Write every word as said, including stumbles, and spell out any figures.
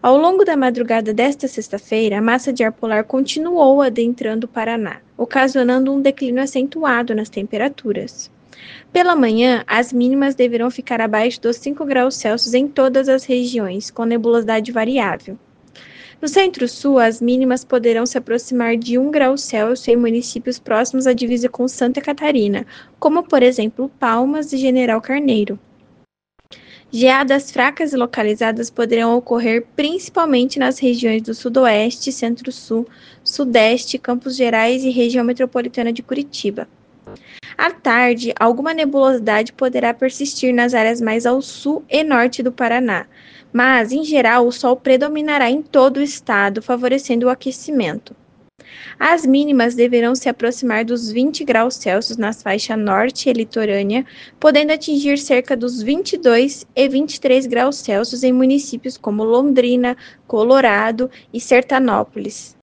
Ao longo da madrugada desta sexta-feira, a massa de ar polar continuou adentrando o Paraná, ocasionando um declínio acentuado nas temperaturas. Pela manhã, as mínimas deverão ficar abaixo dos cinco graus Celsius em todas as regiões, com nebulosidade variável. No centro-sul, as mínimas poderão se aproximar de um grau Celsius em municípios próximos à divisa com Santa Catarina, como, por exemplo, Palmas e General Carneiro. Geadas fracas e localizadas poderão ocorrer principalmente nas regiões do Sudoeste, Centro-Sul, Sudeste, Campos Gerais e região metropolitana de Curitiba. À tarde, alguma nebulosidade poderá persistir nas áreas mais ao sul e norte do Paraná, mas, em geral, o sol predominará em todo o estado, favorecendo o aquecimento. As mínimas deverão se aproximar dos vinte graus Celsius nas faixas norte e litorânea, podendo atingir cerca dos vinte e dois e vinte e três graus Celsius em municípios como Londrina, Colorado e Sertanópolis.